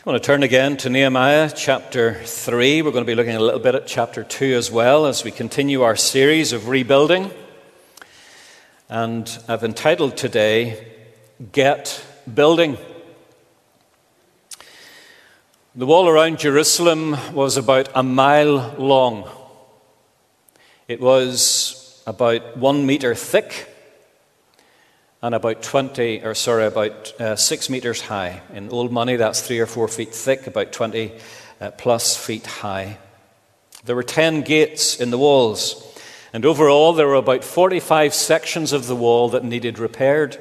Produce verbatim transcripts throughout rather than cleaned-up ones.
I want to turn again to Nehemiah chapter three. We're going to be looking a little bit at chapter two as well as we continue our series of rebuilding. And I've entitled today, Get Building. The wall around Jerusalem was about a mile long. It was about one meter thick and about twenty, or sorry, about uh, six meters high. In old money, that's three or four feet thick, about twenty uh, plus feet high. There were ten gates in the walls, and overall there were about forty-five sections of the wall that needed repaired.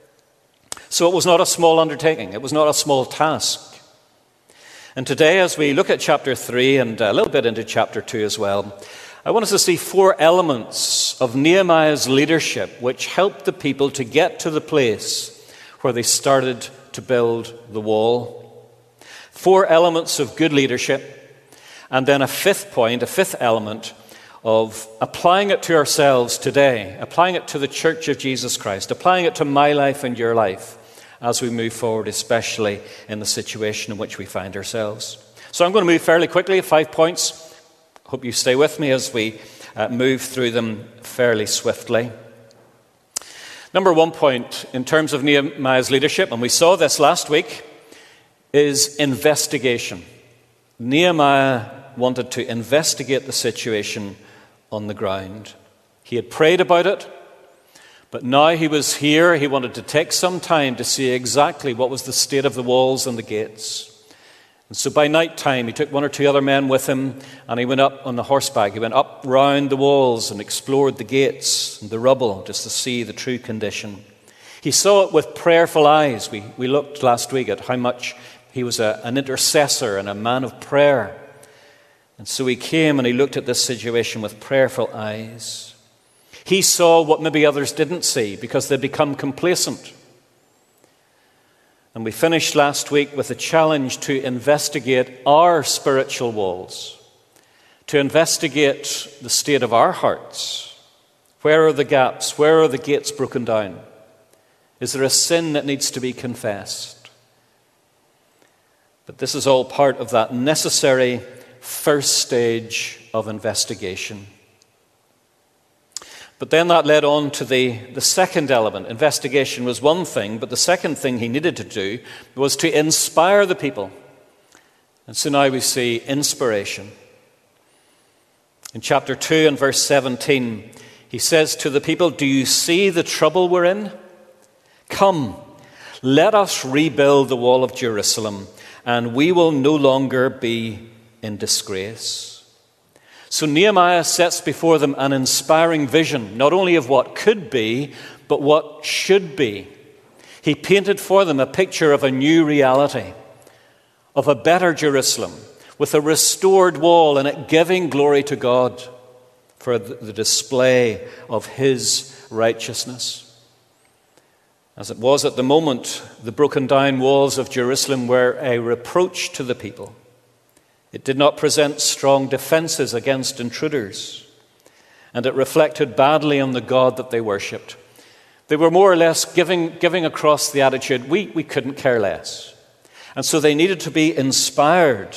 So it was not a small undertaking. It was not a small task. And today, as we look at chapter three and a little bit into chapter two as well, I want us to see four elements of Nehemiah's leadership which helped the people to get to the place where they started to build the wall. Four elements of good leadership, and then a fifth point, a fifth element of applying it to ourselves today, applying it to the Church of Jesus Christ, applying it to my life and your life as we move forward, especially in the situation in which we find ourselves. So I'm going to move fairly quickly, five points. Hope you stay with me as we uh, move through them fairly swiftly. Number one point in terms of Nehemiah's leadership, and we saw this last week, is investigation. Nehemiah wanted to investigate the situation on the ground. He had prayed about it, but now he was here. He wanted to take some time to see exactly what was the state of the walls and the gates. And so by night time, he took one or two other men with him, and he went up on the horseback. He went up round the walls and explored the gates and the rubble just to see the true condition. He saw it with prayerful eyes. We, we looked last week at how much he was a, an intercessor and a man of prayer. And so he came and he looked at this situation with prayerful eyes. He saw what maybe others didn't see because they'd become complacent. And we finished last week with a challenge to investigate our spiritual walls, to investigate the state of our hearts. Where are the gaps? Where are the gates broken down? Is there a sin that needs to be confessed? But this is all part of that necessary first stage of investigation. But then that led on to the, the second element. Investigation was one thing, but the second thing he needed to do was to inspire the people. And so now we see inspiration. In chapter two and verse seventeen, he says to the people, "Do you see the trouble we're in? Come, let us rebuild the wall of Jerusalem, and we will no longer be in disgrace." So Nehemiah sets before them an inspiring vision, not only of what could be, but what should be. He painted for them a picture of a new reality, of a better Jerusalem, with a restored wall and it giving glory to God for the display of His righteousness. As it was at the moment, the broken down walls of Jerusalem were a reproach to the people. It did not present strong defenses against intruders, and it reflected badly on the God that they worshipped. They were more or less giving, giving across the attitude, we, we couldn't care less. And so they needed to be inspired.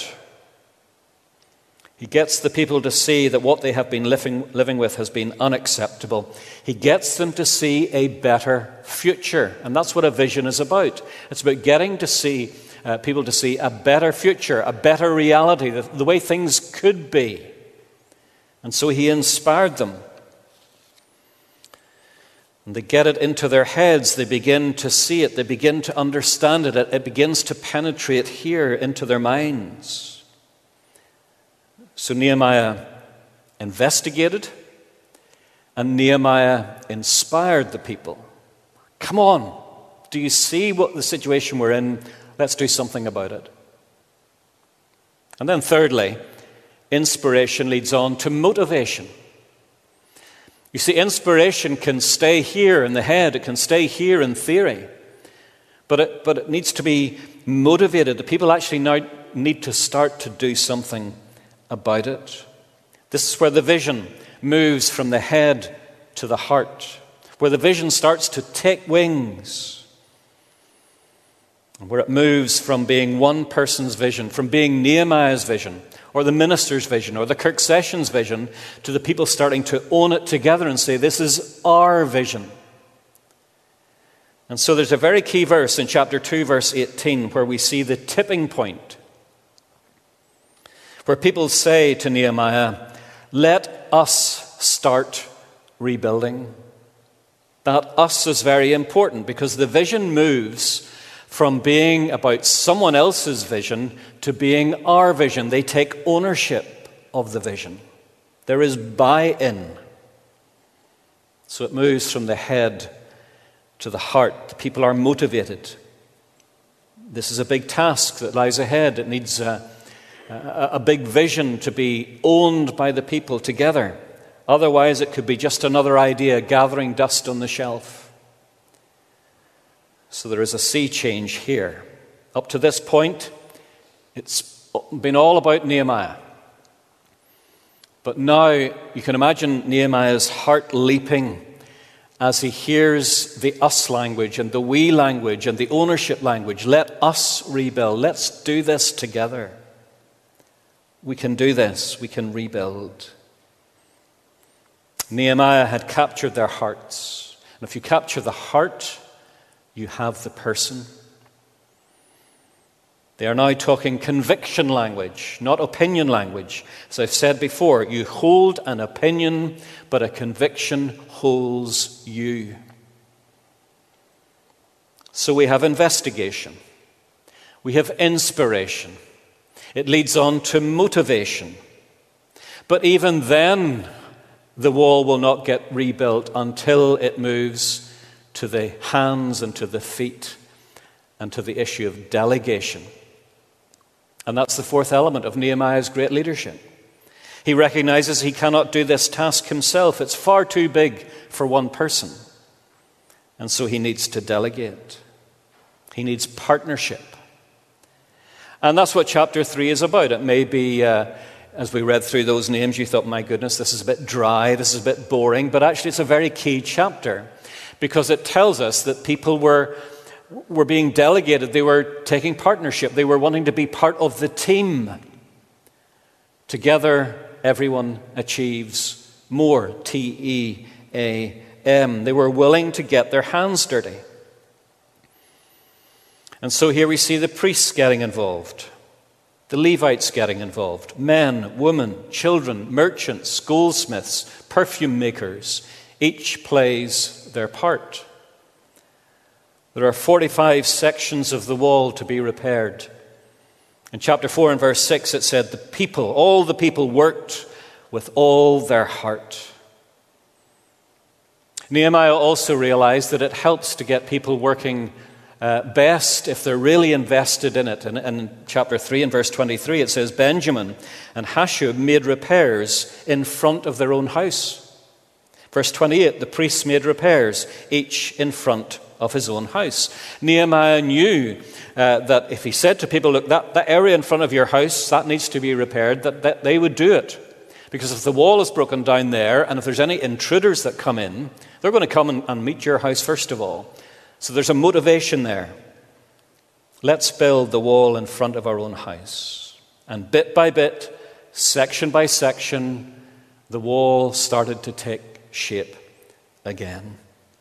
He gets the people to see that what they have been living, living with has been unacceptable. He gets them to see a better future, and that's what a vision is about. It's about getting to see Uh, people to see a better future, a better reality, the, the way things could be. And so he inspired them. And they get it into their heads. They begin to see it. They begin to understand it. It, it begins to penetrate here into their minds. So Nehemiah investigated, and Nehemiah inspired the people. Come on, do you see what the situation we're in? Let's do something about it. And then thirdly, inspiration leads on to motivation. You see, inspiration can stay here in the head. It can stay here in theory. But it, but it needs to be motivated. The people actually now need to start to do something about it. This is where the vision moves from the head to the heart, where the vision starts to take wings. where it moves from being one person's vision, from being Nehemiah's vision, or the minister's vision, or the Kirk Sessions vision, to the people starting to own it together and say, this is our vision. And so there's a very key verse in chapter two, verse eighteen, where we see the tipping point, where people say to Nehemiah, let us start rebuilding. That us is very important, because the vision moves from being about someone else's vision to being our vision. They take ownership of the vision. There is buy-in. So it moves from the head to the heart. The people are motivated. This is a big task that lies ahead. It needs a, a, a big vision to be owned by the people together. Otherwise, it could be just another idea gathering dust on the shelf. So there is a sea change here. Up to this point, it's been all about Nehemiah. But now you can imagine Nehemiah's heart leaping as he hears the us language and the we language and the ownership language. Let us rebuild. Let's do this together. We can do this. We can rebuild. Nehemiah had captured their hearts. And if you capture the heart, you have the person. They are now talking conviction language, not opinion language. As I've said before, you hold an opinion, but a conviction holds you. So we have investigation. We have inspiration. It leads on to motivation. But even then, the wall will not get rebuilt until it moves to the hands and to the feet and to the issue of delegation. And that's the fourth element of Nehemiah's great leadership. He recognizes he cannot do this task himself. It's far too big for one person. And so he needs to delegate. He needs partnership. And that's what chapter three is about. It may be, uh, as we read through those names, you thought, my goodness, this is a bit dry, this is a bit boring. But actually it's a very key chapter, because it tells us that people were, were being delegated. They were taking partnership. They were wanting to be part of the team. Together, everyone achieves more. T E A M. They were willing to get their hands dirty. And so here we see the priests getting involved. The Levites getting involved. Men, women, children, merchants, goldsmiths, perfume makers. Each plays their part. There are forty-five sections of the wall to be repaired. In chapter four and verse six it said, the people, all the people worked with all their heart. Nehemiah also realized that it helps to get people working uh, best if they're really invested in it. And in chapter three and verse twenty-three it says, Benjamin and Hashub made repairs in front of their own house. Verse twenty-eight, the priests made repairs, each in front of his own house. Nehemiah knew uh, that if he said to people, look, that, that area in front of your house, that needs to be repaired, that, that they would do it. Because if the wall is broken down there, and if there's any intruders that come in, they're going to come and, and meet your house first of all. So there's a motivation there. Let's build the wall in front of our own house. And bit by bit, section by section, the wall started to take shape again.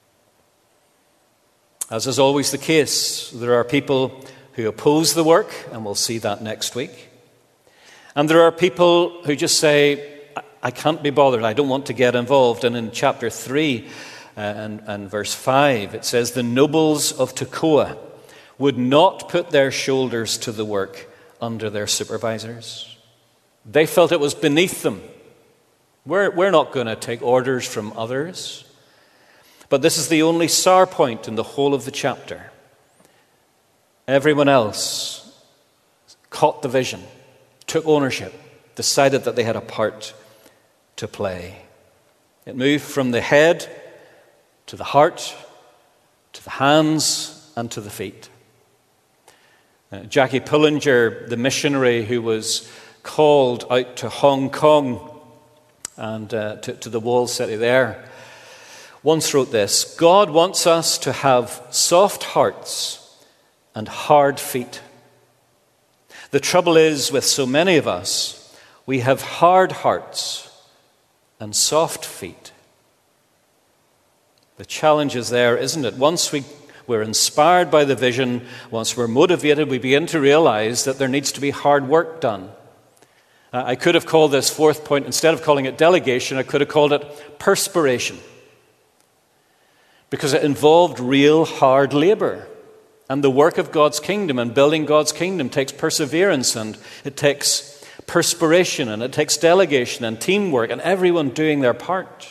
As is always the case, there are people who oppose the work, and we'll see that next week. And there are people who just say, I can't be bothered, I don't want to get involved. And in chapter three uh, and, and verse five, it says, the nobles of Tekoa would not put their shoulders to the work under their supervisors. They felt it was beneath them. We're, we're not going to take orders from others. But this is the only sour point in the whole of the chapter. Everyone else caught the vision, took ownership, decided that they had a part to play. It moved from the head to the heart, to the hands, and to the feet. Uh, Jackie Pullinger, the missionary who was called out to Hong Kong and uh, to, to the walled city there, once wrote this: God wants us to have soft hearts and hard feet. The trouble is, with so many of us, we have hard hearts and soft feet. The challenge is there, isn't it? Once we, we're inspired by the vision, once we're motivated, we begin to realize that there needs to be hard work done. Uh, I could have called this fourth point, instead of calling it delegation, I could have called it perspiration. Because it involved real hard labor. And the work of God's kingdom and building God's kingdom takes perseverance, and it takes perspiration, and it takes delegation and teamwork and everyone doing their part.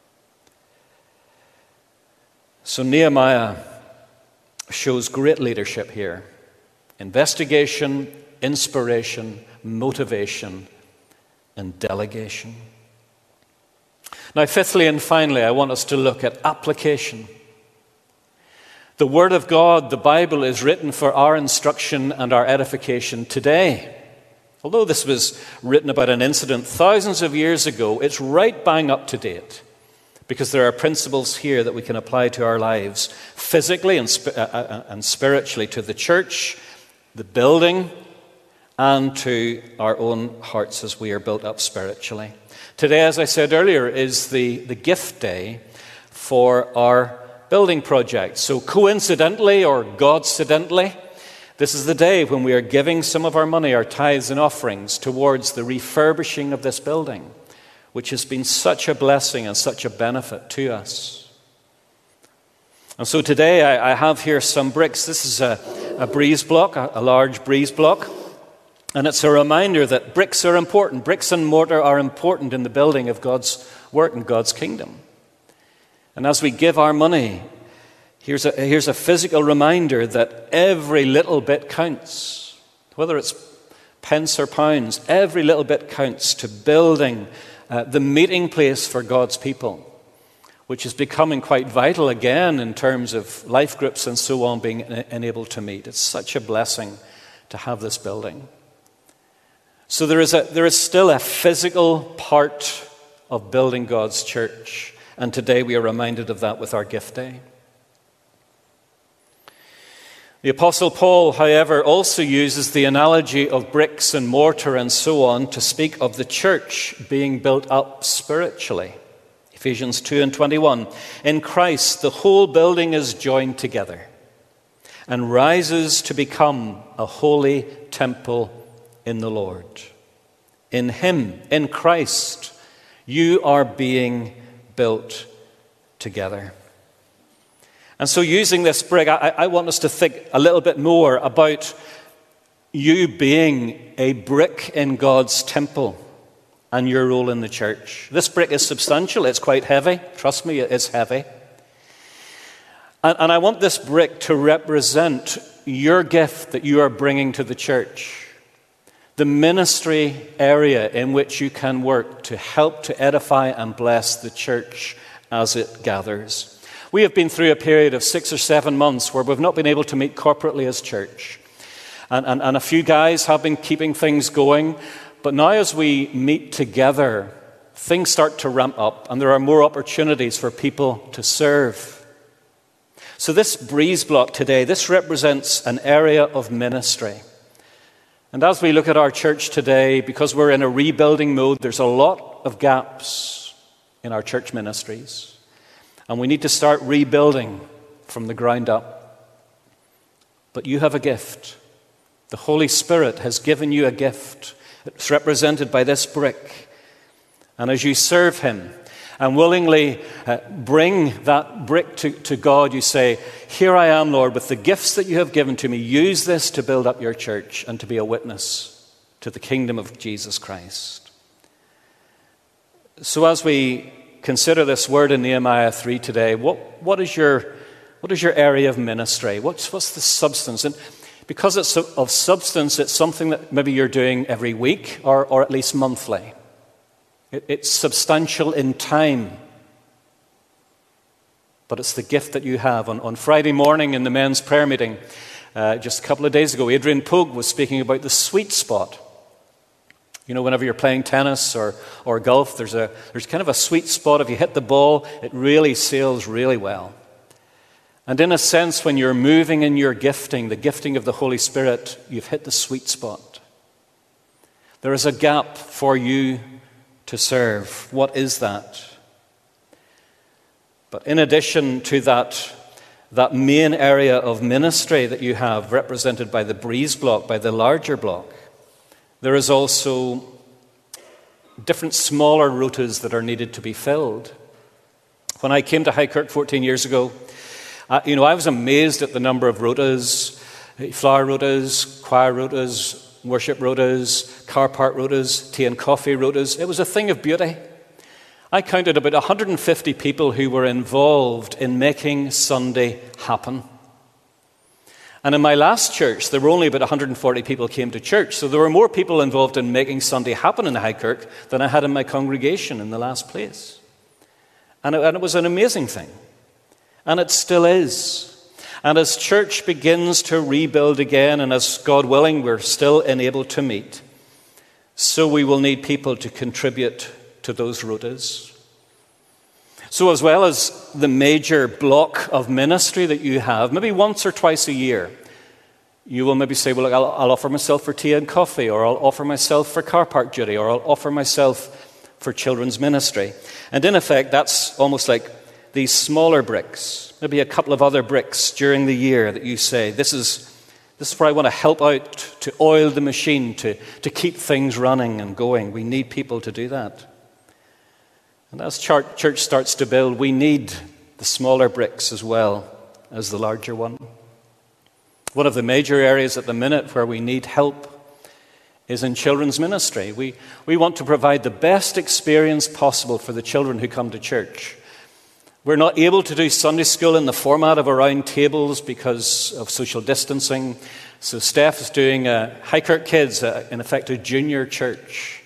So Nehemiah shows great leadership here. Investigation, inspiration, motivation, and delegation. Now, fifthly and finally, I want us to look at application. The Word of God, the Bible, is written for our instruction and our edification today. Although this was written about an incident thousands of years ago, it's right bang up to date, because there are principles here that we can apply to our lives, physically and, sp- uh, and spiritually, to the church, the building, and to our own hearts as we are built up spiritually. Today, as I said earlier, is the, the gift day for our building project. So coincidentally or Godcidentally, this is the day when we are giving some of our money, our tithes and offerings, towards the refurbishing of this building, which has been such a blessing and such a benefit to us. And so today I, I have here some bricks. This is a, a breeze block, a, a large breeze block. And it's a reminder that bricks are important. Bricks and mortar are important in the building of God's work and God's kingdom. And as we give our money, here's a, here's a physical reminder that every little bit counts. Whether it's pence or pounds, every little bit counts to building uh, the meeting place for God's people, which is becoming quite vital again in terms of life groups and so on being enabled to meet. It's such a blessing to have this building. So there is a, there is still a physical part of building God's church. And today we are reminded of that with our gift day. The Apostle Paul, however, also uses the analogy of bricks and mortar and so on to speak of the church being built up spiritually. Ephesians two and twenty-one. In Christ, the whole building is joined together and rises to become a holy temple in the Lord. In Him, in Christ, you are being built together. And so using this brick, I, I want us to think a little bit more about you being a brick in God's temple and your role in the church. This brick is substantial. It's quite heavy. Trust me, it's heavy. And, and I want this brick to represent your gift that you are bringing to the church. The ministry area in which you can work to help to edify and bless the church as it gathers. We have been through a period of six or seven months where we've not been able to meet corporately as church. And, and, and a few guys have been keeping things going. But now as we meet together, things start to ramp up and there are more opportunities for people to serve. So this breeze block today, this represents an area of ministry. And as we look at our church today, because we're in a rebuilding mode, there's a lot of gaps in our church ministries. And we need to start rebuilding from the ground up. But you have a gift. The Holy Spirit has given you a gift. It's represented by this brick. And as you serve Him and willingly uh, bring that brick to, to God, you say, here I am, Lord, with the gifts that you have given to me. Use this to build up your church and to be a witness to the kingdom of Jesus Christ. So as we consider this word in Nehemiah three today, what, what, is your, what is your area of ministry? What's, what's the substance? And because it's of substance, it's something that maybe you're doing every week or, or at least monthly. It, it's substantial in time. But it's the gift that you have. On, on Friday morning in the men's prayer meeting, uh, just a couple of days ago, Adrian Pogue was speaking about the sweet spot. You know, whenever you're playing tennis or, or golf, there's a there's kind of a sweet spot. If you hit the ball, it really sails really well. And in a sense, when you're moving in your gifting, the gifting of the Holy Spirit, you've hit the sweet spot. There is a gap for you to serve. What is that? But in addition to that, that main area of ministry that you have, represented by the Breeze block, by the larger block, there is also different smaller rotas that are needed to be filled. When I came to Highkirk fourteen years ago, uh, you know, I was amazed at the number of rotas, flower rotas, choir rotas, worship rotas, car park rotas, tea and coffee rotas. It was a thing of beauty. I counted about one hundred fifty people who were involved in making Sunday happen. And in my last church, there were only about one hundred forty people came to church. So there were more people involved in making Sunday happen in Highkirk than I had in my congregation in the last place. And it, and it was an amazing thing. And it still is. And as church begins to rebuild again, and as God willing, we're still enabled to meet, so we will need people to contribute to those rotas. So as well as the major block of ministry that you have, maybe once or twice a year, you will maybe say, well, look, I'll, I'll offer myself for tea and coffee, or I'll offer myself for car park duty, or I'll offer myself for children's ministry. And in effect, that's almost like these smaller bricks, maybe a couple of other bricks during the year that you say, this is, this is where I want to help out to oil the machine, to, to keep things running and going. We need people to do that. And as church starts to build, we need the smaller bricks as well as the larger one. One of the major areas at the minute where we need help is in children's ministry. We, we want to provide the best experience possible for the children who come to church. We're not able to do Sunday school in the format of around tables because of social distancing. So Steph is doing a Highkirk Kids, a, in effect a junior church.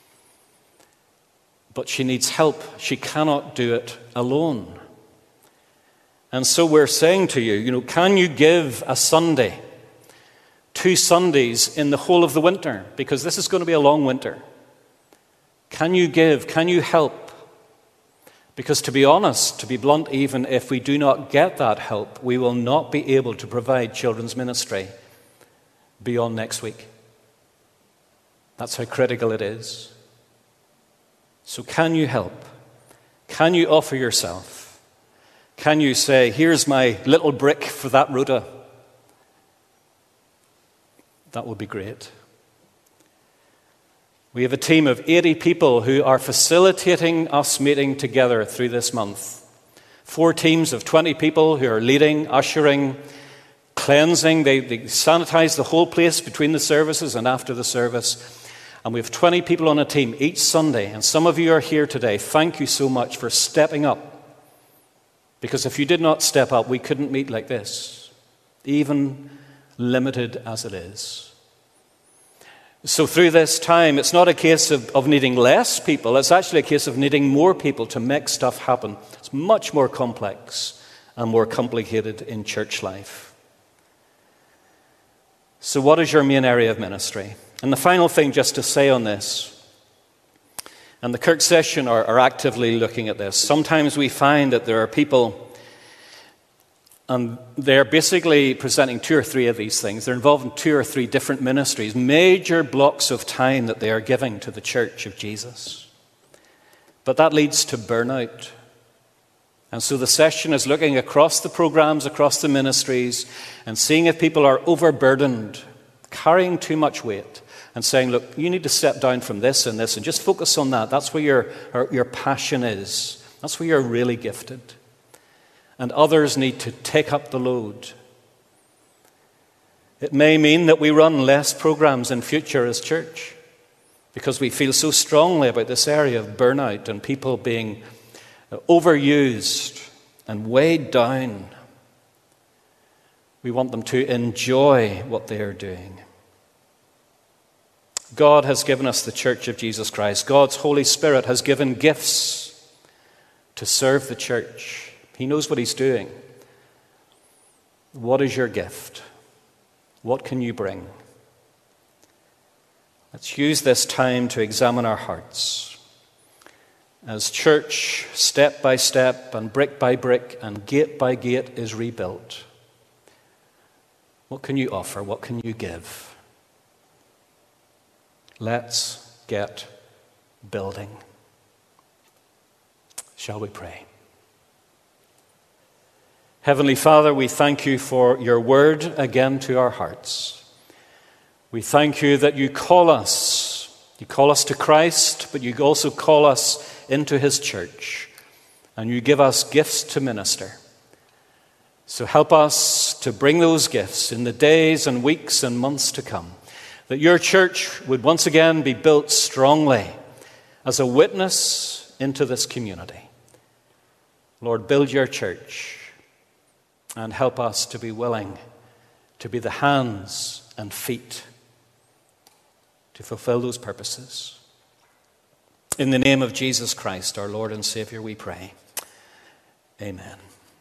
But she needs help. She cannot do it alone. And so we're saying to you, you know, can you give a Sunday, two Sundays in the whole of the winter? Because this is going to be a long winter. Can you give? Can you help? Because to be honest, to be blunt even, if we do not get that help, we will not be able to provide children's ministry beyond next week. That's how critical it is. So can you help? Can you offer yourself? Can you say, here's my little brick for that rota? That would be great. We have a team of eighty people who are facilitating us meeting together through this month. Four teams of twenty people who are leading, ushering, cleansing. They, they sanitize the whole place between the services and after the service. And we have twenty people on a team each Sunday. And some of you are here today. Thank you so much for stepping up. Because if you did not step up, we couldn't meet like this, even limited as it is. So through this time, it's not a case of, of needing less people. It's actually a case of needing more people to make stuff happen. It's much more complex and more complicated in church life. So what is your main area of ministry? And the final thing just to say on this, and the Kirk Session are, are actively looking at this. Sometimes we find that there are people, and they're basically presenting two or three of these things. They're involved in two or three different ministries, major blocks of time that they are giving to the Church of Jesus. But that leads to burnout. And so the session is looking across the programs, across the ministries, and seeing if people are overburdened, carrying too much weight, and saying, look, you need to step down from this and this and just focus on that. That's where your, your passion is. That's where you're really gifted. And others need to take up the load. It may mean that we run less programs in future as church because we feel so strongly about this area of burnout and people being overused and weighed down. We want them to enjoy what they are doing. God has given us the Church of Jesus Christ. God's Holy Spirit has given gifts to serve the church. He knows what he's doing. What is your gift? What can you bring? Let's use this time to examine our hearts. as church, step by step and brick by brick and gate by gate is rebuilt, what can you offer? What can you give? Let's get building. Shall we pray? Heavenly Father, we thank you for your word again to our hearts. We thank you that you call us. You call us to Christ, but you also call us into his church. And you give us gifts to minister. So help us to bring those gifts in the days and weeks and months to come, that your church would once again be built strongly as a witness into this community. Lord, build your church and help us to be willing to be the hands and feet to fulfill those purposes. In the name of Jesus Christ, our Lord and Savior, we pray. Amen.